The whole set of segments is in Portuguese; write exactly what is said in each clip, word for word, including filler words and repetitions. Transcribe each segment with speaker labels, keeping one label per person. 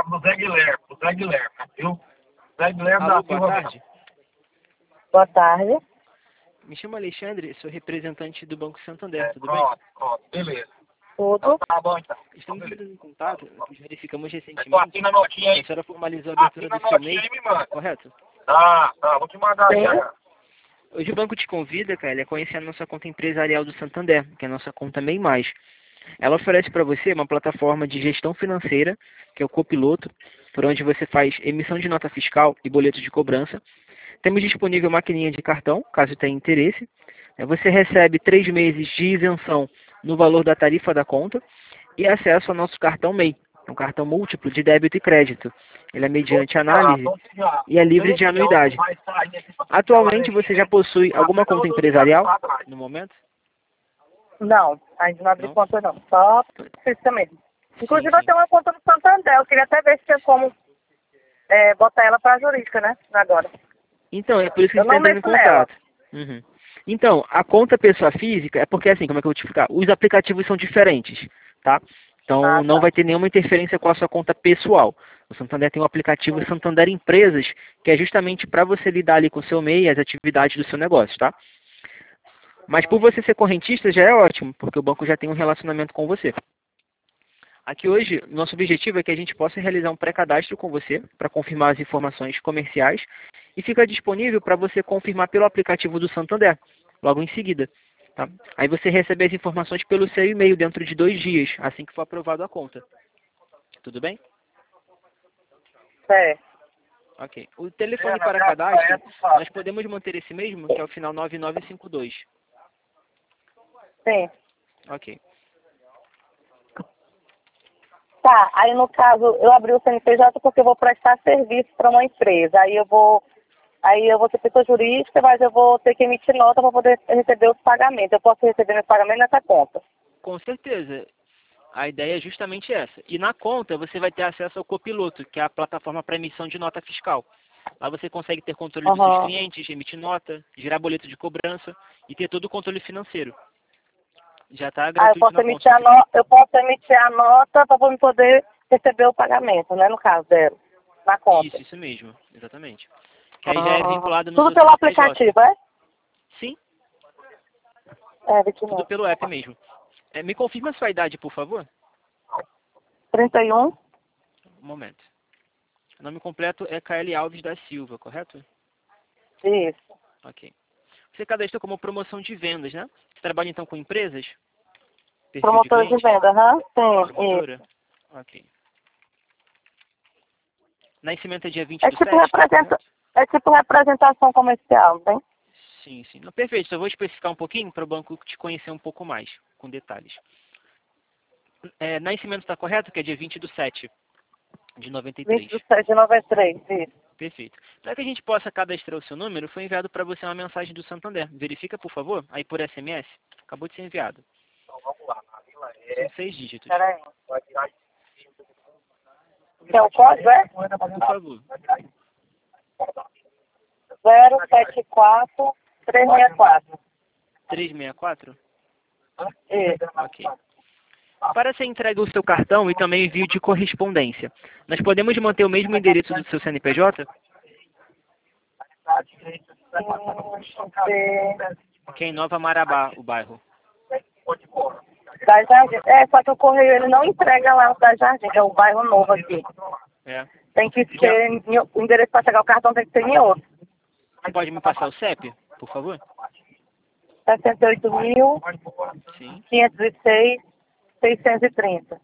Speaker 1: pro Zé Guilherme, pro Zé Guilherme, viu? Zé Guilherme
Speaker 2: Alô,
Speaker 1: da
Speaker 2: boa
Speaker 1: Silva.
Speaker 2: tarde.
Speaker 3: Boa tarde.
Speaker 2: Me chamo Alexandre, sou representante do Banco Santander,
Speaker 1: É,
Speaker 2: tudo bem?
Speaker 1: pronto, pronto, beleza.
Speaker 3: Tudo?
Speaker 1: Tá bom, então.
Speaker 2: Estamos
Speaker 1: Beleza.
Speaker 2: entrando em contato, nós verificamos
Speaker 1: Então
Speaker 2: recentemente
Speaker 1: assina a notinha
Speaker 2: que
Speaker 1: aí.
Speaker 2: a senhora formalizou a abertura
Speaker 1: Assina a
Speaker 2: do seu
Speaker 1: notinha
Speaker 2: MEI,
Speaker 1: aí e me manda.
Speaker 2: correto?
Speaker 1: Tá, tá, vou te mandar aí.
Speaker 3: Sim.
Speaker 1: Cara.
Speaker 2: Hoje o banco te convida, cara, a conhecer a nossa conta empresarial do Santander, que é a nossa conta MEI Mais. Ela oferece para você uma plataforma de gestão financeira, que é o Copiloto, por onde você faz emissão de nota fiscal e boleto de cobrança. Temos disponível maquininha de cartão, caso tenha interesse. Você recebe três meses de isenção no valor da tarifa da conta e acesso ao nosso cartão MEI, um cartão múltiplo de débito e crédito. Ele é mediante análise e é livre de anuidade. Atualmente você já possui alguma conta empresarial no momento?
Speaker 3: Não, ainda não abri
Speaker 2: Não?
Speaker 3: conta não. Só precisa mesmo. Inclusive
Speaker 2: Sim,
Speaker 3: eu
Speaker 2: sim.
Speaker 3: tenho uma conta no Santander. Eu queria até ver se tinha como é, botar ela para jurídica, né? Agora.
Speaker 2: Então, é por isso que a
Speaker 3: Eu
Speaker 2: gente está
Speaker 3: não
Speaker 2: entrando em
Speaker 3: mexo nela.
Speaker 2: contato. Uhum. Então, a conta pessoa física é porque assim, como é que eu vou te explicar? Os aplicativos são diferentes, tá? Então,
Speaker 3: Ah,
Speaker 2: não
Speaker 3: tá.
Speaker 2: vai ter nenhuma interferência com a sua conta pessoal. O Santander tem um aplicativo Santander Empresas, que é justamente para você lidar ali com o seu MEI e as atividades do seu negócio, tá? Mas por você ser correntista já é ótimo, porque o banco já tem um relacionamento com você. Aqui hoje, nosso objetivo é que a gente possa realizar um pré-cadastro com você para confirmar as informações comerciais e fica disponível para você confirmar pelo aplicativo do Santander, logo em seguida. Tá? Aí você recebe as informações pelo seu e-mail dentro de dois dias, assim que for aprovado a conta. Tudo bem?
Speaker 3: É.
Speaker 2: Ok. O telefone para cadastro, nós podemos manter esse mesmo, que é o final nove nove cinco dois.
Speaker 3: Sim.
Speaker 2: Ok.
Speaker 3: Tá, aí no caso, eu abri o C N P J porque eu vou prestar serviço para uma empresa. Aí eu vou, aí eu vou ser pessoa jurídica, mas eu vou ter que emitir nota para poder receber os pagamentos. Eu posso receber meus pagamentos nessa conta.
Speaker 2: Com certeza. A ideia é justamente essa. E na conta você vai ter acesso ao Copiloto, que é a plataforma para emissão de nota fiscal. Lá você consegue ter controle dos seus
Speaker 3: Uhum.
Speaker 2: clientes, emitir nota, gerar boleto de cobrança e ter todo o controle financeiro. Já está
Speaker 3: Ah, eu
Speaker 2: gratuito
Speaker 3: posso
Speaker 2: na
Speaker 3: emitir
Speaker 2: conta.
Speaker 3: a nota, eu posso emitir a nota para poder receber o pagamento, né? No caso dela, na conta.
Speaker 2: Isso, isso mesmo. Exatamente. Que aí já é
Speaker 3: Uhum.
Speaker 2: vinculado no
Speaker 3: Tudo
Speaker 2: seu
Speaker 3: pelo
Speaker 2: C N P J.
Speaker 3: aplicativo, é?
Speaker 2: Sim,
Speaker 3: É, vinte e
Speaker 2: tudo
Speaker 3: nove.
Speaker 2: pelo app mesmo. É, me confirma a sua idade, por favor.
Speaker 3: trinta e um.
Speaker 2: Um momento. O nome completo é K L Alves da Silva, correto?
Speaker 3: Isso.
Speaker 2: Ok. Você cadastrou como promoção de vendas, né? Você trabalha então com empresas? Perfil de
Speaker 3: Promotora de
Speaker 2: cliente?
Speaker 3: venda, aham? Sim,
Speaker 2: Promotora?
Speaker 3: isso.
Speaker 2: Ok. Nascimento é dia vinte
Speaker 3: É
Speaker 2: do
Speaker 3: tipo,
Speaker 2: sete, tá
Speaker 3: representa...
Speaker 2: correto?
Speaker 3: é tipo representação comercial, não tem?
Speaker 2: Sim, sim. Não, perfeito. Só vou especificar um pouquinho para o banco te conhecer um pouco mais, com detalhes. É, nascimento está correto? Que é dia vinte do sete de noventa e
Speaker 3: vinte
Speaker 2: três.
Speaker 3: de sete de noventa e três, isso.
Speaker 2: Perfeito. Para que a gente possa cadastrar o seu número, foi enviado para você uma mensagem do Santander. Verifica, por favor, aí por S M S. Acabou de ser enviado.
Speaker 1: Então vamos lá, na Vila
Speaker 2: São
Speaker 1: é.
Speaker 2: seis dígitos.
Speaker 3: Peraí.
Speaker 1: Vai virar
Speaker 3: Quer o código, é?
Speaker 2: Por favor.
Speaker 3: zero sete quatro três seis quatro.
Speaker 2: trezentos e sessenta e quatro?
Speaker 3: Isso.
Speaker 2: Ok. Para ser entregue o seu cartão e também envio de correspondência, nós podemos manter o mesmo endereço do seu C N P J? Que é em Nova Marabá, o bairro.
Speaker 3: Da Jardim. É, só que o correio ele não entrega lá no da Jardim, que é o bairro novo aqui.
Speaker 2: É.
Speaker 3: Tem que ser, em- o endereço para chegar o cartão tem que ser em outro.
Speaker 2: Você pode me passar o C E P, por favor?
Speaker 3: sessenta e oito mil,
Speaker 2: Sim.
Speaker 3: quinhentos e seis, seiscentos e trinta.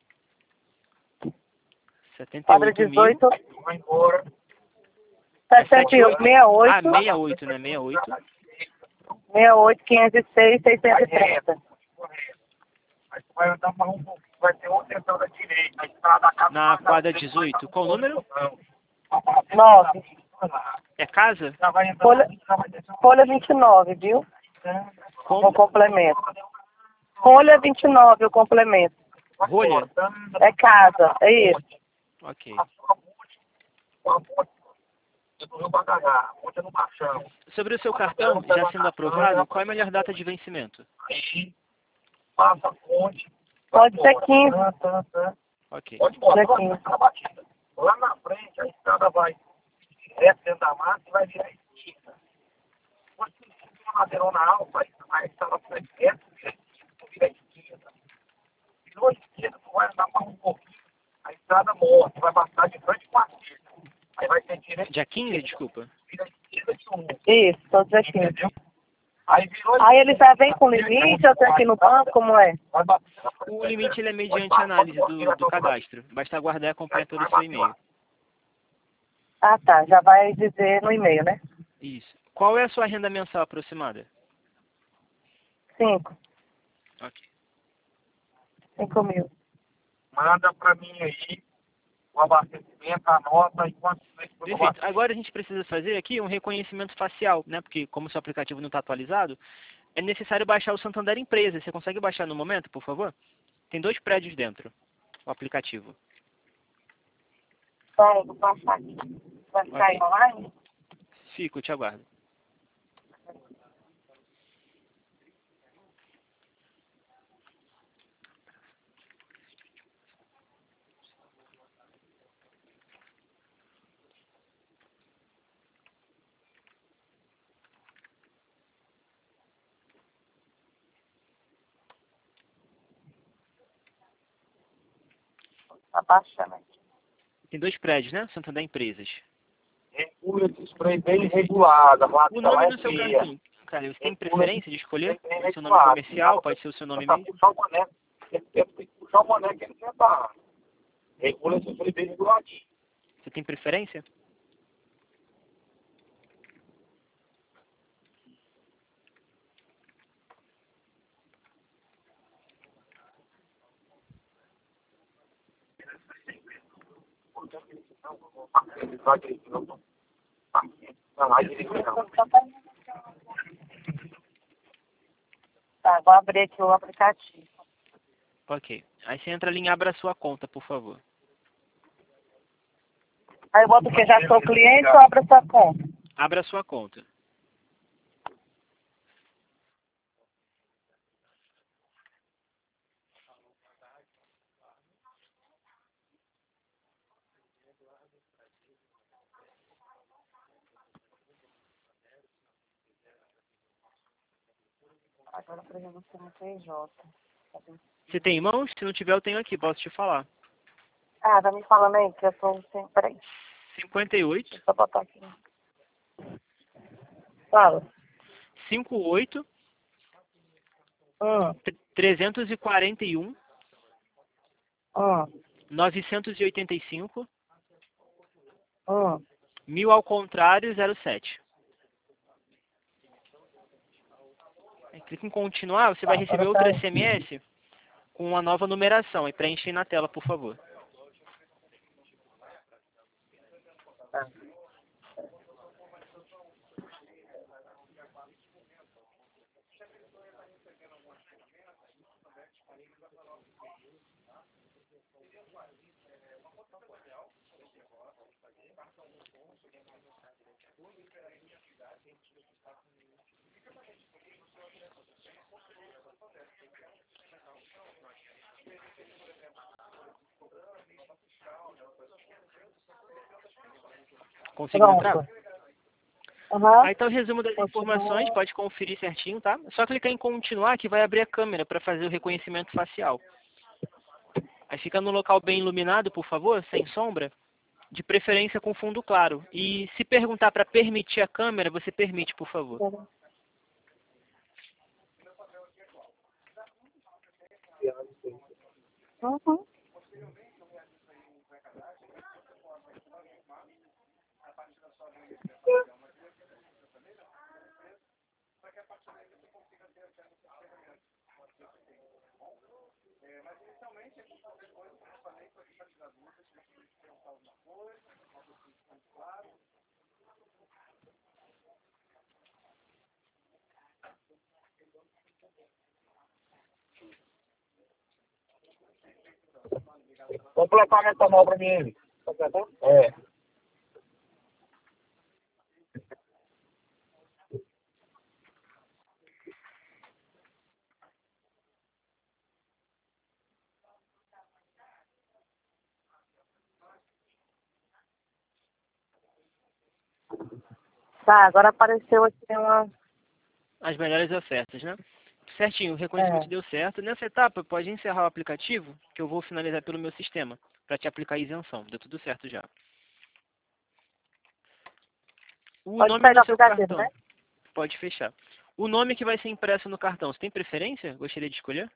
Speaker 2: setenta e
Speaker 3: Quadra
Speaker 2: oito mil.
Speaker 3: dezoito,
Speaker 1: vai embora.
Speaker 2: É
Speaker 3: sessenta e oito,
Speaker 2: setenta e oito? Ah,
Speaker 3: sessenta e oito,
Speaker 2: sessenta e oito, né? sessenta e oito.
Speaker 3: sessenta e oito, quinhentos e seis, seiscentos e trinta.
Speaker 1: Aí tu vai andar mais um pouquinho, vai ter outra entrada da direita, a estrada da casa.
Speaker 2: Na quadra dezoito. Qual o número?
Speaker 3: nove.
Speaker 2: É casa?
Speaker 1: Já vai entrar,
Speaker 3: Folha,
Speaker 1: já vai descer
Speaker 3: folha vinte e nove, viu?
Speaker 2: Como?
Speaker 3: O complemento. Folha vinte e nove, o complemento.
Speaker 2: Rolha?
Speaker 3: É casa, é isso.
Speaker 2: Ok.
Speaker 1: do Rio Badalhar, onde é no Machão.
Speaker 2: Sobre o seu cartão, já sendo aprovado, qual é a melhor data de vencimento?
Speaker 1: Aí, passa a ponte.
Speaker 3: Pode ser quinze.
Speaker 1: Tá, tá, tá.
Speaker 2: Ok.
Speaker 1: Pode embora,
Speaker 3: Ser
Speaker 1: vai
Speaker 3: quinze.
Speaker 1: na batida. Lá na frente, a estrada vai direto dentro da mata e vai virar esquina. Depois que subir uma madeirona alta, a estrada vai direto, vira esquina, vira esquina. Virou esquina, tu vai andar mais um pouquinho, a estrada morre, vai passar de frente com a cerca. Aí vai ter direito.
Speaker 2: Dia quinze, desculpa.
Speaker 1: Vira esquina de um.
Speaker 3: Isso, tô dia quinze.
Speaker 1: Entendeu? Aí virou
Speaker 3: Aí ele já vem com limite, eu tenho que ir no banco, como é?
Speaker 1: vai bater na frente.
Speaker 2: O limite ele é mediante análise do, do cadastro. Basta aguardar e acompanhar pelo seu e-mail.
Speaker 3: Ah, tá, já vai dizer no e-mail, né?
Speaker 2: Isso. Qual é a sua renda mensal aproximada?
Speaker 3: Cinco.
Speaker 2: Ok.
Speaker 3: Cinco mil.
Speaker 1: Manda pra mim aí o abastecimento, a nota e quanto vocês
Speaker 2: Perfeito. Agora a gente precisa fazer aqui um reconhecimento facial, né? Porque como o seu aplicativo não está atualizado, é necessário baixar o Santander Empresa. Você consegue baixar no momento, por favor? Tem dois prédios dentro, o aplicativo.
Speaker 3: Vai, vou passar aqui. Vai ficar
Speaker 2: Ok.
Speaker 3: online?
Speaker 2: Fico, eu te aguardo.
Speaker 3: Tá baixando aqui.
Speaker 2: Tem dois prédios, né? Santander Empresas.
Speaker 1: Regula esse spray bem regulada.
Speaker 2: O nome no seu cartão, cara, você tem preferência de escolher? O seu nome comercial, pode ser o seu nome mesmo?
Speaker 1: Puxar o boné. Tem que puxar o boné que ele quer dar. Regula esse spray bem reguladinho.
Speaker 2: Você tem preferência?
Speaker 3: Tá, vou abrir aqui o aplicativo.
Speaker 2: Ok. Aí você entra ali em Abra Sua Conta, por favor.
Speaker 3: Aí eu boto o que? Já sou cliente ou abro essa conta?
Speaker 2: Abra Sua Conta.
Speaker 3: Agora, por exemplo, você não tem J.
Speaker 2: Você tem em mãos? Se não tiver, eu tenho aqui, posso te falar.
Speaker 3: Ah, tá me falando aí que eu tô sem... Peraí,
Speaker 2: cinquenta e oito,
Speaker 3: deixa eu botar aqui. Fala.
Speaker 2: cinquenta e oito,
Speaker 3: Hum,
Speaker 2: trezentos e quarenta e um,
Speaker 3: hum,
Speaker 2: novecentos e oitenta e cinco,
Speaker 3: hum.
Speaker 2: mil ao contrário, zero sete. Aí, clica em continuar, você vai receber outro S M S com uma nova numeração. E preenche aí na tela, por favor.
Speaker 3: Tá.
Speaker 2: Conseguiu entrar?
Speaker 3: Pronto. Aham.
Speaker 2: Aí tá o resumo das
Speaker 3: Continua.
Speaker 2: informações, pode conferir certinho, tá? É só clicar em continuar que vai abrir a câmera para fazer o reconhecimento facial. Aí fica no local bem iluminado, por favor, sem sombra, de preferência com fundo claro. E se perguntar para permitir a câmera, você permite, por favor.
Speaker 3: Uhum.
Speaker 1: Completamente a mão pra mim ele. É.
Speaker 3: Tá, agora apareceu aqui uma...
Speaker 2: As melhores ofertas, né? Certinho, o reconhecimento
Speaker 3: É.
Speaker 2: deu certo. Nessa etapa, pode encerrar o aplicativo, que eu vou finalizar pelo meu sistema, para te aplicar a isenção. Deu tudo certo já. O
Speaker 3: Pode
Speaker 2: nome
Speaker 3: sair do
Speaker 2: do seu
Speaker 3: aplicativo,
Speaker 2: cartão.
Speaker 3: né?
Speaker 2: Pode fechar. O nome que vai ser impresso no cartão, você tem preferência? Gostaria de escolher?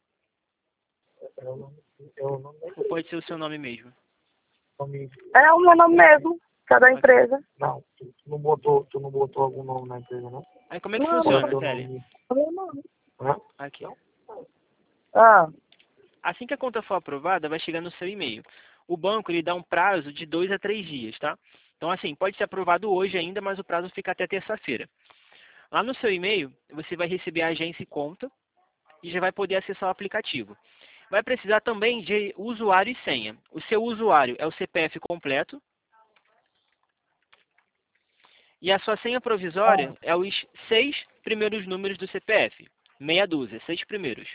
Speaker 1: Eu não, eu não
Speaker 2: Ou pode ser o seu nome mesmo?
Speaker 1: nome.
Speaker 3: É o meu nome mesmo, que é da empresa.
Speaker 1: Não, tu, tu não botou, tu não botou algum nome na empresa, não?
Speaker 2: Aí como é que
Speaker 3: Não,
Speaker 1: Qual é o
Speaker 2: funciona,
Speaker 1: teu
Speaker 2: Célia?
Speaker 1: nome?
Speaker 3: É o meu nome.
Speaker 1: Hã?
Speaker 2: Aqui.
Speaker 3: Ah,
Speaker 2: Assim que a conta for aprovada, vai chegar no seu e-mail. O banco ele dá um prazo de dois a três dias, tá? Então, assim, pode ser aprovado hoje ainda, mas o prazo fica até terça-feira. Lá no seu e-mail, você vai receber a agência e conta e já vai poder acessar o aplicativo. Vai precisar também de usuário e senha. O seu usuário é o C P F completo e a sua senha provisória é os seis primeiros números do C P F. Meia dúzia, seis primeiros.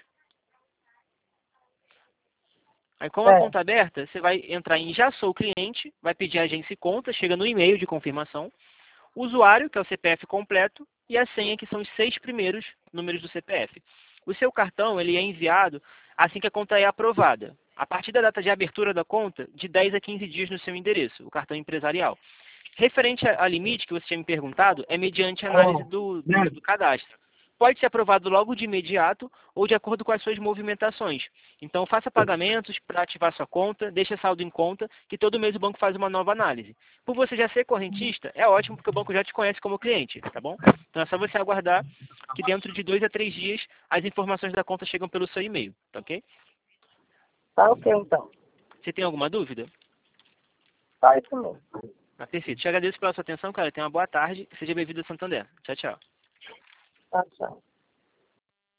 Speaker 2: Aí com a
Speaker 3: é.
Speaker 2: conta aberta, você vai entrar em Já Sou Cliente, vai pedir agência e conta, chega no e-mail de confirmação, o usuário, que é o C P F completo, e a senha, que são os seis primeiros números do C P F. O seu cartão ele é enviado assim que a conta é aprovada. A partir da data de abertura da conta, de dez a quinze dias no seu endereço, o cartão empresarial. Referente a, a limite que você tinha me perguntado, é mediante a análise do, do, do cadastro. Pode ser aprovado logo de imediato ou de acordo com as suas movimentações. Então, faça pagamentos para ativar sua conta, deixe saldo em conta, que todo mês o banco faz uma nova análise. Por você já ser correntista, é ótimo, porque o banco já te conhece como cliente, tá bom? Então, é só você aguardar que dentro de dois a três dias as informações da conta chegam pelo seu e-mail, tá ok?
Speaker 3: Tá ok, então.
Speaker 2: Você tem alguma dúvida?
Speaker 3: Só isso mesmo.
Speaker 2: Ah, perfeito. Te agradeço pela sua atenção, cara. Tenha uma boa tarde. Seja bem-vindo a Santander. Tchau, tchau.
Speaker 3: Tá, tchau.